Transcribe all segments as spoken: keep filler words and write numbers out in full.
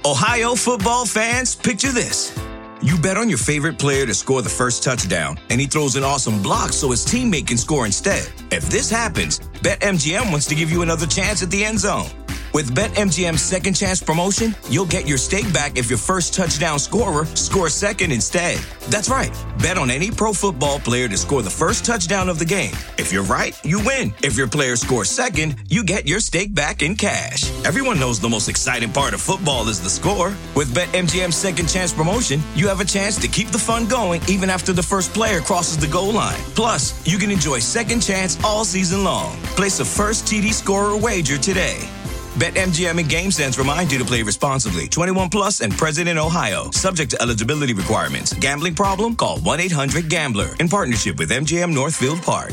Ohio football fans, picture this. You bet on your favorite player to score the first touchdown, and he throws an awesome block so his teammate can score instead. If this happens, BetMGM wants to give you another chance at the end zone. With BetMGM's Second Chance promotion, you'll get your stake back if your first touchdown scorer scores second instead. That's right. Bet on any pro football player to score the first touchdown of the game. If you're right, you win. If your player scores second, you get your stake back in cash. Everyone knows the most exciting part of football is the score. With BetMGM's Second Chance promotion, you have a chance to keep the fun going even after the first player crosses the goal line. Plus, you can enjoy Second Chance all season long. Place a first T D scorer wager today. BetMGM and GameSense remind you to play responsibly. twenty-one plus and present in Ohio. Subject to eligibility requirements. Gambling problem? Call one eight hundred gambler. In partnership with M G M Northfield Park.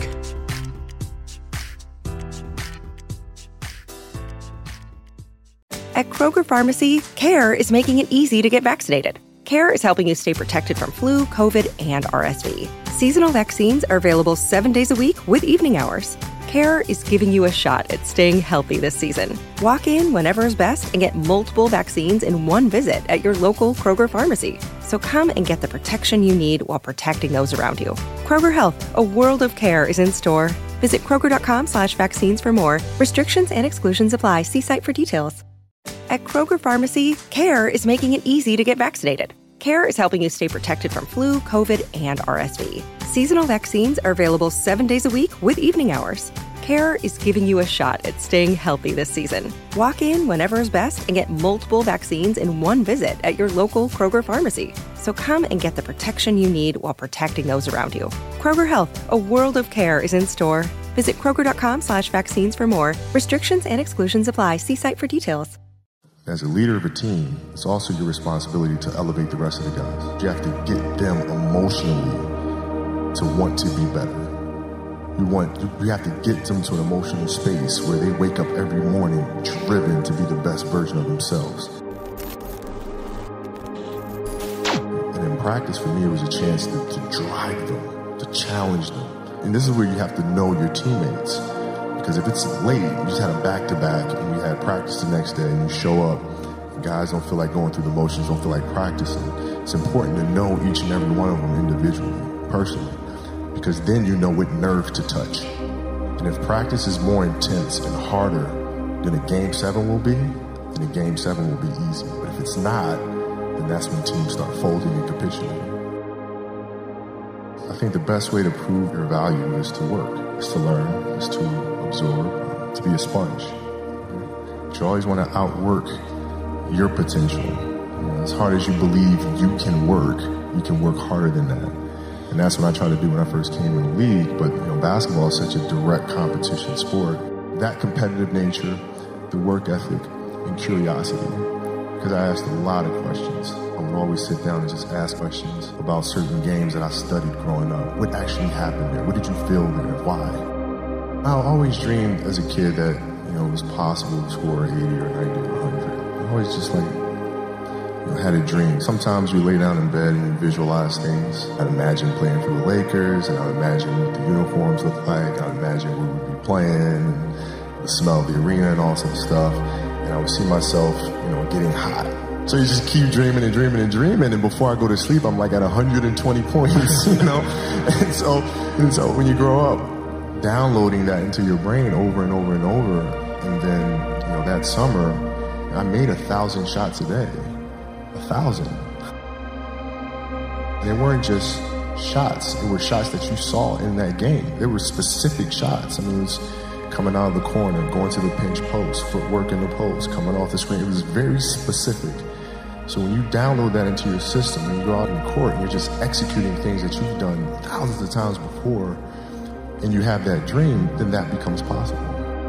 At Kroger Pharmacy, CARE is making it easy to get vaccinated. CARE is helping you stay protected from flu, COVID, and R S V. Seasonal vaccines are available seven days a week with evening hours. CARE is giving you a shot at staying healthy this season. Walk in whenever is best and get multiple vaccines in one visit at your local Kroger pharmacy. So come and get the protection you need while protecting those around you. Kroger Health, a world of care is in store. Visit Kroger.com slash vaccines for more. Restrictions and exclusions apply. See site for details. At Kroger Pharmacy, CARE is making it easy to get vaccinated. CARE is helping you stay protected from flu, COVID, and R S V. Seasonal vaccines are available seven days a week with evening hours. CARE is giving you a shot at staying healthy this season. Walk in whenever is best and get multiple vaccines in one visit at your local Kroger pharmacy. So come and get the protection you need while protecting those around you. Kroger Health, a world of care is in store. Visit Kroger.com slash vaccines for more. Restrictions and exclusions apply. See site for details. As a leader of a team, it's also your responsibility to elevate the rest of the guys. You have to get them emotionally to want to be better. You want, you have to get them to an emotional space where they wake up every morning driven to be the best version of themselves. And in practice, for me, it was a chance to, to drive them, to challenge them. And this is where you have to know your teammates. Because if it's late, you just had a back-to-back and you had practice the next day and you show up, and guys don't feel like going through the motions, don't feel like practicing. It's important to know each and every one of them individually, personally, because then you know what nerve to touch. And if practice is more intense and harder than a game seven will be, then a game seven will be easy. But if it's not, then that's when teams start folding and capitulating. I think the best way to prove your value is to work, is to learn, is to absorb, to be a sponge. But you always want to outwork your potential. You know, as hard as you believe you can work, you can work harder than that. And that's what I tried to do when I first came in the league. But you know, basketball is such a direct competition sport. That competitive nature, the work ethic, and curiosity. Because I asked a lot of questions. I would always sit down and just ask questions about certain games that I studied growing up. What actually happened there? What did you feel there? Why? I always dreamed as a kid that, you know, it was possible to score eighty or ninety or one hundred. I always just like, you know, had a dream. Sometimes you lay down in bed and you visualize things. I'd imagine playing for the Lakers, and I'd imagine what the uniforms look like. I'd imagine where we'd be playing, and the smell of the arena and all that stuff. And I would see myself, you know, getting hot. So you just keep dreaming and dreaming and dreaming, and before I go to sleep, I'm like at one hundred twenty points, you know? And so, and so when you grow up, downloading that into your brain over and over and over, and then, you know, that summer, I made a thousand shots a day. A thousand. They weren't just shots. It were shots that you saw in that game. They were specific shots. I mean, it was coming out of the corner, going to the pinch post, footwork in the post, coming off the screen. It was very specific. So when you download that into your system and you go out in court and you're just executing things that you've done thousands of times before, and you have that dream, then that becomes possible.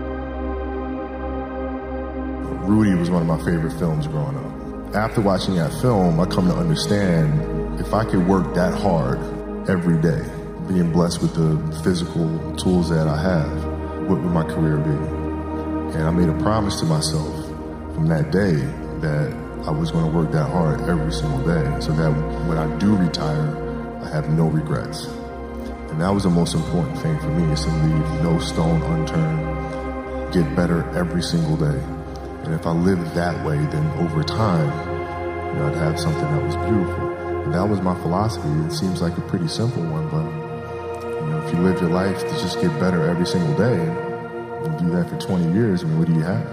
Rudy was one of my favorite films growing up. After watching that film, I come to understand if I could work that hard every day, being blessed with the physical tools that I have, what would my career be? And I made a promise to myself from that day that I was going to work that hard every single day so that when I do retire, I have no regrets. And that was the most important thing for me, is to leave no stone unturned, get better every single day. And And if I lived that way, then over time, you know, I'd have something that was beautiful. And that was my philosophy. It seems like a pretty simple one, but you know, if you live your life to just get better every single day, and do that for twenty years, I mean, what do you have?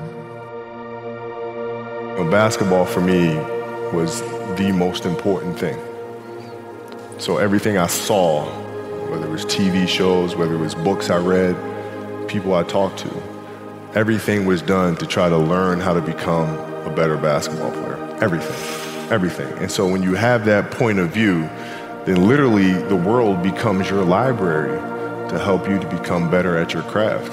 You know, basketball for me was the most important thing. So everything I saw, whether it was T V shows, whether it was books I read, people I talked to, everything was done to try to learn how to become a better basketball player. Everything, everything. And so when you have that point of view, then literally the world becomes your library to help you to become better at your craft.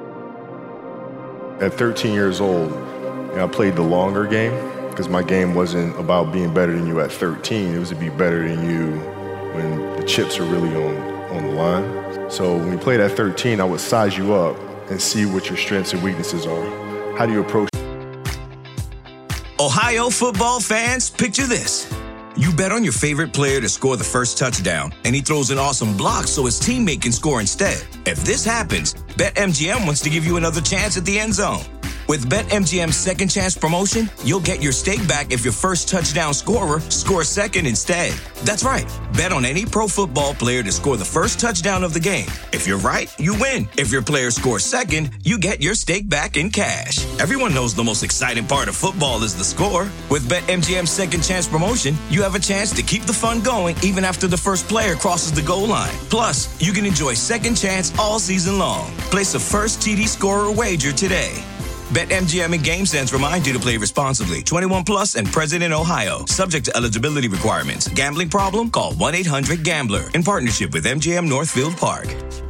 At thirteen years old, you know, I played the longer game because my game wasn't about being better than you at thirteen. It was to be better than you when the chips are really on, on the line. So when we played at thirteen, I would size you up and see what your strengths and weaknesses are. How do you approach? Ohio football fans, picture this. You bet on your favorite player to score the first touchdown, and he throws an awesome block so his teammate can score instead. If this happens, BetMGM wants to give you another chance at the end zone. With BetMGM's Second Chance promotion, you'll get your stake back if your first touchdown scorer scores second instead. That's right. Bet on any pro football player to score the first touchdown of the game. If you're right, you win. If your player scores second, you get your stake back in cash. Everyone knows the most exciting part of football is the score. With BetMGM's Second Chance promotion, you have a chance to keep the fun going even after the first player crosses the goal line. Plus, you can enjoy Second Chance all season long. Place a first T D scorer wager today. BetMGM and GameSense remind you to play responsibly. twenty-one plus and present in Ohio. Subject to eligibility requirements. Gambling problem? Call one eight hundred gambler. In partnership with M G M Northfield Park.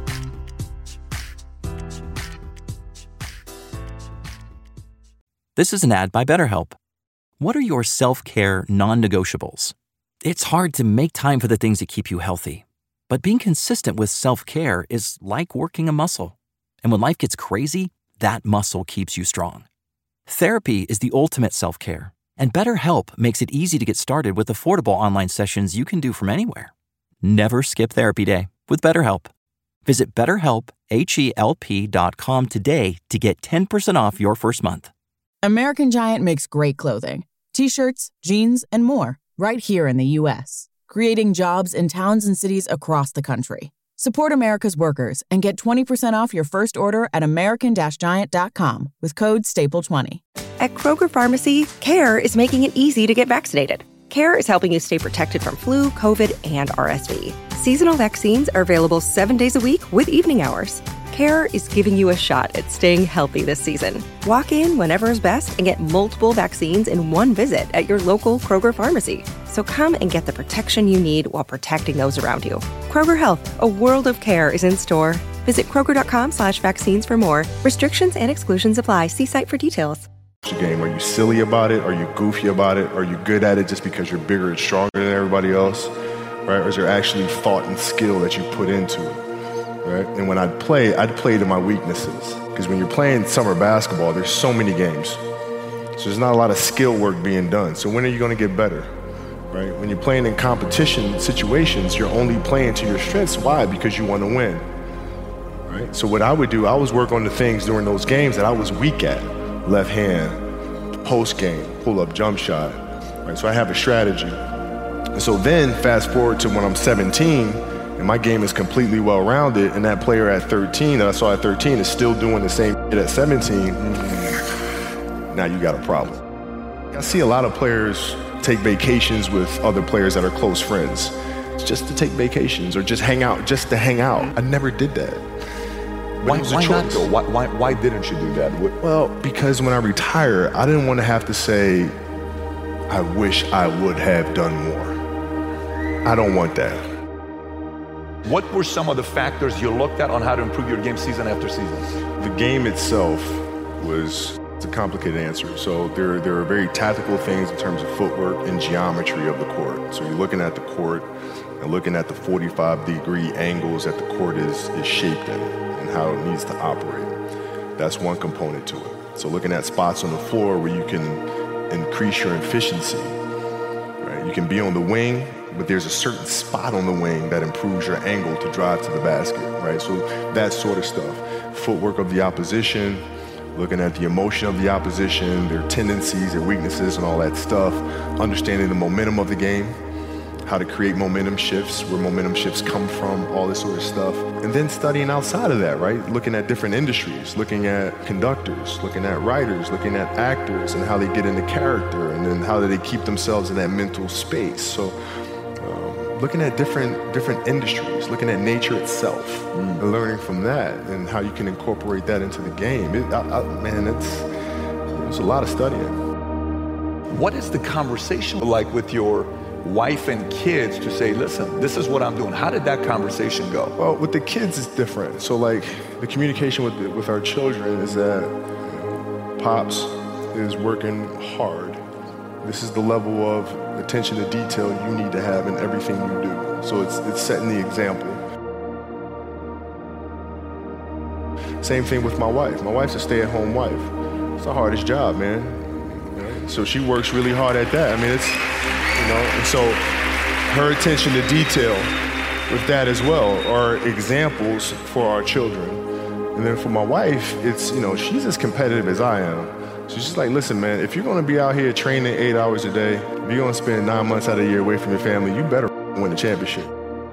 This is an ad by BetterHelp. What are your self-care non-negotiables? It's hard to make time for the things that keep you healthy. But being consistent with self-care is like working a muscle. And when life gets crazy, that muscle keeps you strong. Therapy is the ultimate self-care, and BetterHelp makes it easy to get started with affordable online sessions you can do from anywhere. Never skip therapy day with BetterHelp. Visit betterhelp, H E L P dot com today to get ten percent off your first month. American Giant makes great clothing, t-shirts, jeans, and more right here in the U S, creating jobs in towns and cities across the country. Support America's workers and get twenty percent off your first order at american giant dot com with code staple twenty. At Kroger Pharmacy, CARE is making it easy to get vaccinated. CARE is helping you stay protected from flu, COVID, and R S V. Seasonal vaccines are available seven days a week with evening hours. CARE is giving you a shot at staying healthy this season. Walk in whenever is best and get multiple vaccines in one visit at your local Kroger Pharmacy. So come and get the protection you need while protecting those around you. Kroger Health, a world of care is in store. Visit kroger.com slash vaccines for more. Restrictions and exclusions apply. See site for details. Game. Are you silly about it? Are you goofy about it? Are you good at it just because you're bigger and stronger than everybody else? Right? Or is there actually thought and skill that you put into it? Right? And when I'd play, I'd play to my weaknesses. Because when you're playing summer basketball, there's so many games. So there's not a lot of skill work being done. So when are you going to get better? Right? When you're playing in competition situations, you're only playing to your strengths. Why? Because you want to win. Right? So what I would do, I was work on the things during those games that I was weak at. Left hand, post game, pull up jump shot. Right? So I have a strategy. And so then fast forward to when I'm seventeen and my game is completely well-rounded, and that player at thirteen that I saw at thirteen is still doing the same shit at seventeen, now you got a problem. I see a lot of players take vacations with other players that are close friends. It's just to take vacations or just hang out, just to hang out. I never did that. But why it was a why choice. not though? Why, why, why didn't you do that? What, Well, because when I retire, I didn't want to have to say, I wish I would have done more. I don't want that. what were some of the factors you looked at on how to improve your game season after season? The game itself was, it's a complicated answer. So there, there are very tactical things in terms of footwork and geometry of the court. So you're looking at the court and looking at the forty-five degree angles that the court is, is shaped in and how it needs to operate. That's one component to it. So looking at spots on the floor where you can increase your efficiency, right? You can be on the wing, but there's a certain spot on the wing that improves your angle to drive to the basket, right? So that sort of stuff. Footwork of the opposition, looking at the emotion of the opposition, their tendencies, their weaknesses, and all that stuff, understanding the momentum of the game, how to create momentum shifts, where momentum shifts come from, all this sort of stuff. And then studying outside of that, right? Looking at different industries, looking at conductors, looking at writers, looking at actors and how they get into character, and then how do they keep themselves in that mental space. So um, looking at different different industries, looking at nature itself, mm. and learning from that and how you can incorporate that into the game. It, I, I, man, it's, it's a lot of studying. What is the conversation like with your wife and kids to say, listen, this is what I'm doing? How did that conversation go? Well, with the kids, it's different. So, like, the communication with the, with our children is that Pops is working hard. This is the level of attention to detail you need to have in everything you do. So it's it's setting the example. Same thing with my wife. My wife's a stay-at-home wife. It's the hardest job, man. So she works really hard at that. I mean, it's, you know, and so her attention to detail with that as well are examples for our children. And then for my wife, it's, you know, she's as competitive as I am. So she's like, listen, man, if you're going to be out here training eight hours a day, if you're going to spend nine months out of the year away from your family, you better win the championship.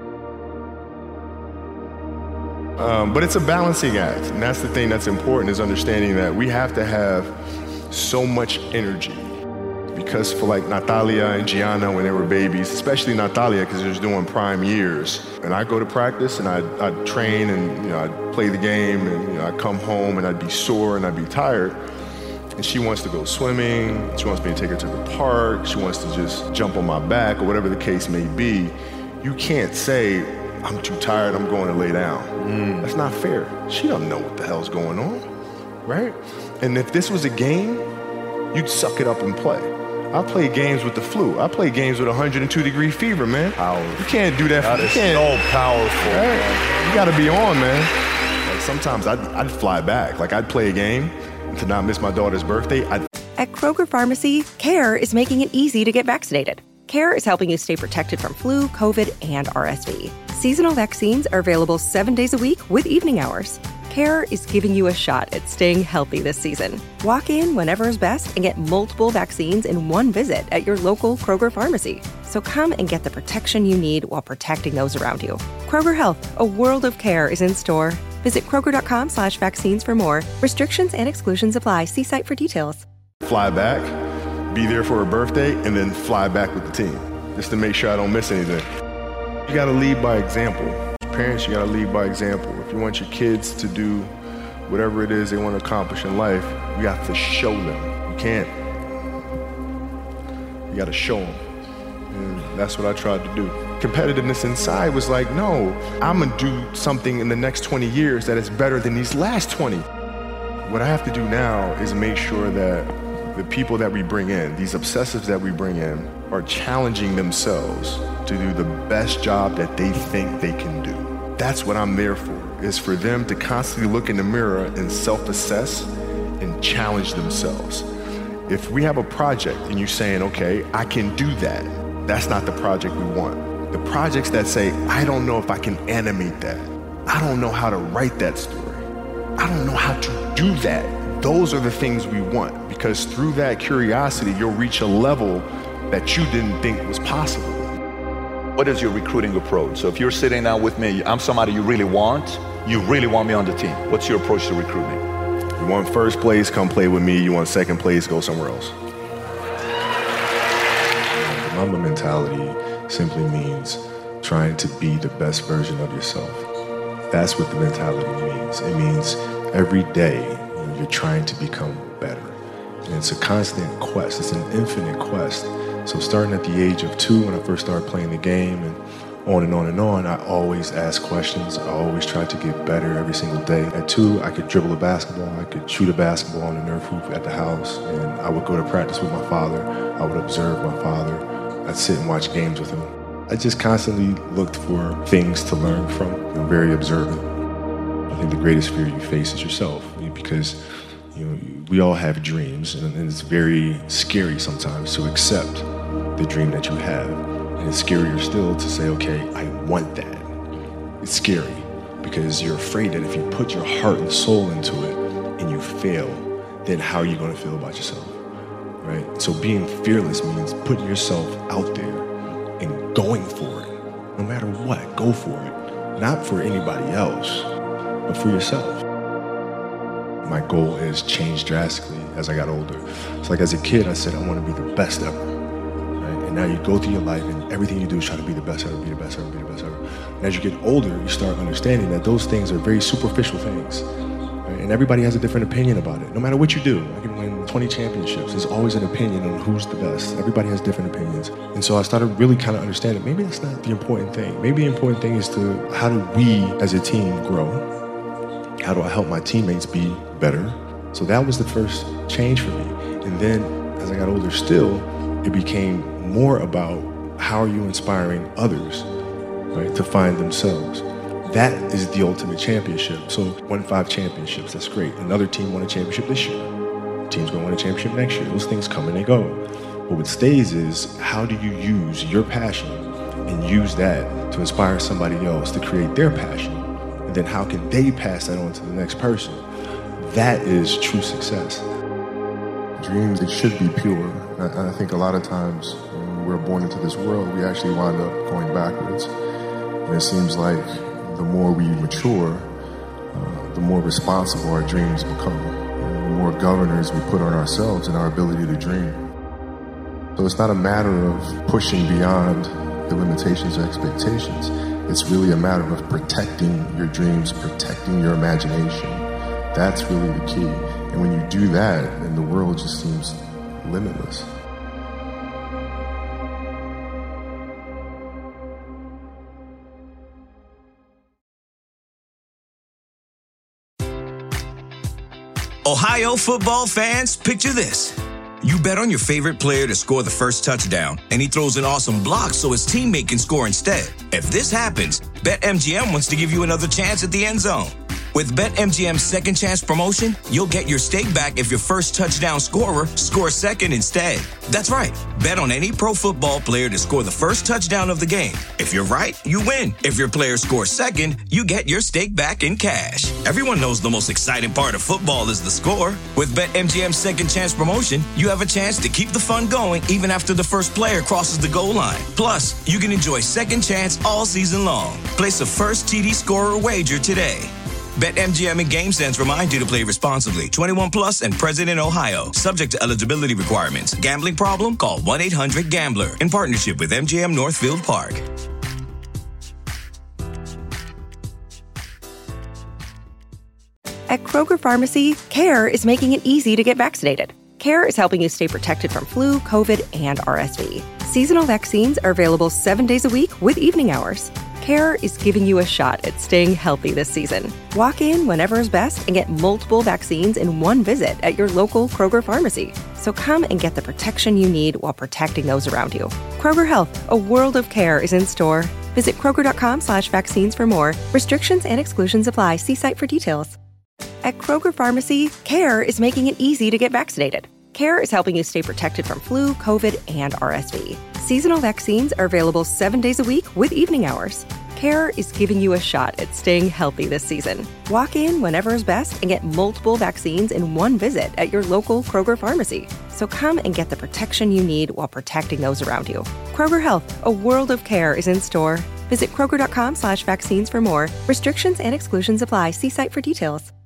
Um, but it's a balancing act. And that's the thing that's important, is understanding that we have to have so much energy. Because for like Natalia and Gianna when they were babies, especially Natalia because they're doing prime years, and I go to practice and I'd, I'd train and, you know, I'd play the game, and, you know, I'd come home and I'd be sore and I'd be tired. And she wants to go swimming, she wants me to take her to the park, she wants to just jump on my back or whatever the case may be. You can't say, I'm too tired, I'm going to lay down. Mm. That's not fair. She doesn't know what the hell's going on, right? And if this was a game, you'd suck it up and play. I play games with the flu. I play games with one hundred two degree fever, man. Powerful. You can't do that. That for, is you can't, so powerful. Right? You got to be on, man. Like sometimes I'd, I'd fly back. Like I'd play a game to not miss my daughter's birthday. I'd... At Kroger Pharmacy, CARE is making it easy to get vaccinated. CARE is helping you stay protected from flu, COVID, and R S V. Seasonal vaccines are available seven days a week with evening hours. CARE is giving you a shot at staying healthy this season. Walk in whenever is best and get multiple vaccines in one visit at your local Kroger pharmacy. So come and get the protection you need while protecting those around you. Kroger Health, a world of care is in store. Visit Kroger.com slash vaccines for more. Restrictions and exclusions apply. See site for details. Fly back, be there for her birthday, and then fly back with the team, just to make sure I don't miss anything. You gotta lead by example. Parents, you gotta lead by example. If you want your kids to do whatever it is they want to accomplish in life, you have to show them. You can't. You gotta show them. And that's what I tried to do. Competitiveness inside was like, no, I'm gonna do something in the next twenty years that is better than these last twenty. What I have to do now is make sure that the people that we bring in, these obsessives that we bring in, are challenging themselves to do the best job that they think they can do. That's what I'm there for, is for them to constantly look in the mirror and self-assess and challenge themselves. If we have a project and you're saying, okay, I can do that, that's not the project we want. The projects that say, I don't know if I can animate that. I don't know how to write that story. I don't know how to do that. Those are the things we want, because through that curiosity, you'll reach a level that you didn't think was possible. What is your recruiting approach? So if you're sitting down with me, I'm somebody you really want, you really want me on the team. What's your approach to recruiting? You want first place, come play with me. You want second place, go somewhere else. The Mamba mentality simply means trying to be the best version of yourself. That's what the mentality means. It means every day you're trying to become better. And it's a constant quest. It's an infinite quest. So starting at the age of two, when I first started playing the game, and on and on and on, I always asked questions. I always tried to get better every single day. At two, I could dribble a basketball. I could shoot a basketball on the Nerf hoop at the house. And I would go to practice with my father. I would observe my father. I'd sit and watch games with him. I just constantly looked for things to learn from. I'm very observant. I think the greatest fear you face is yourself, because you know, we all have dreams, and it's very scary sometimes to accept the dream that you have. And it's scarier still to say, okay, I want that. It's scary because you're afraid that if you put your heart and soul into it and you fail, then how are you going to feel about yourself, right? So being fearless means putting yourself out there and going for it. No matter what, go for it. Not for anybody else, but for yourself. My goal has changed drastically as I got older. It's like as a kid, I said, I want to be the best ever. Right? And now you go through your life and everything you do is try to be the best ever, be the best ever, be the best ever. And as you get older, you start understanding that those things are very superficial things. Right? And everybody has a different opinion about it. No matter what you do, I can win twenty championships. There's always an opinion on who's the best. Everybody has different opinions. And so I started really kind of understanding, maybe that's not the important thing. Maybe the important thing is to, how do we as a team grow? How do I help my teammates be better? So that was the first change for me. And then as I got older still, it became more about how are you inspiring others, right, to find themselves. That is the ultimate championship. So won five championships, that's great. Another team won a championship this year. Team's gonna win a championship next year. Those things come and they go. But what stays is how do you use your passion and use that to inspire somebody else to create their passion? And then how can they pass that on to the next person? That is true success. Dreams, they should be pure. I, I think a lot of times when we're born into this world, we actually wind up going backwards. And it seems like the more we mature, uh, the more responsible our dreams become. And the more governors we put on ourselves and our ability to dream. So it's not a matter of pushing beyond the limitations or expectations. It's really a matter of protecting your dreams, protecting your imagination. That's really the key. And when you do that, then the world just seems limitless. Ohio football fans, picture this. You bet on your favorite player to score the first touchdown, and he throws an awesome block so his teammate can score instead. If this happens, BetMGM wants to give you another chance at the end zone. With BetMGM's Second Chance promotion, you'll get your stake back if your first touchdown scorer scores second instead. That's right. Bet on any pro football player to score the first touchdown of the game. If you're right, you win. If your player scores second, you get your stake back in cash. Everyone knows the most exciting part of football is the score. With BetMGM's Second Chance promotion, you have a chance to keep the fun going even after the first player crosses the goal line. Plus, you can enjoy Second Chance all season long. Place a first T D scorer wager today. BetMGM and GameSense remind you to play responsibly. twenty-one plus and present in Ohio. Subject to eligibility requirements. Gambling problem? Call one eight hundred gambler. In partnership with M G M Northfield Park. At Kroger Pharmacy, CARE is making it easy to get vaccinated. CARE is helping you stay protected from flu, COVID, and R S V. Seasonal vaccines are available seven days a week with evening hours. CARE is giving you a shot at staying healthy this season. Walk in whenever is best and get multiple vaccines in one visit at your local Kroger pharmacy. So come and get the protection you need while protecting those around you. Kroger Health, a world of care is in store. Visit Kroger.com slash vaccines for more. Restrictions and exclusions apply. See site for details. At Kroger Pharmacy, CARE is making it easy to get vaccinated. CARE is helping you stay protected from flu, COVID, and R S V. Seasonal vaccines are available seven days a week with evening hours. CARE is giving you a shot at staying healthy this season. Walk in whenever is best and get multiple vaccines in one visit at your local Kroger pharmacy. So come and get the protection you need while protecting those around you. Kroger Health, a world of care is in store. Visit Kroger.com slash vaccines for more. Restrictions and exclusions apply. See site for details.